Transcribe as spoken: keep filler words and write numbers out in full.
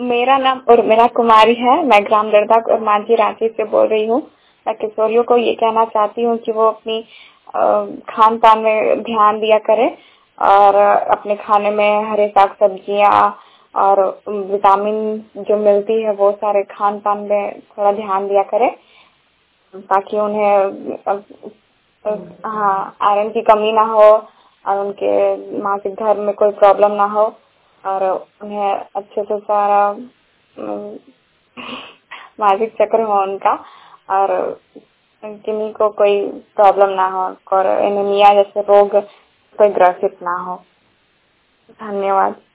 मेरा नाम उर्मिला कुमारी है। मैं ग्राम दर्दक और मांझी रांची से बोल रही हूँ। मैं किशोरियों को ये कहना चाहती हूँ कि वो अपनी खान पान में ध्यान दिया करें और अपने खाने में हरे साग सब्जियाँ और विटामिन जो मिलती है वो सारे खान पान में थोड़ा ध्यान दिया करें ताकि उन्हें हाँ आयरन की कमी ना हो और उनके मासिक धर्म में कोई प्रॉब्लम ना हो और उन्हें अच्छे से सारा मासिक चक्र हो उनका और किन्हीं को कोई प्रॉब्लम ना हो और एनीमिया जैसे रोग कोई ग्रसित ना हो। धन्यवाद।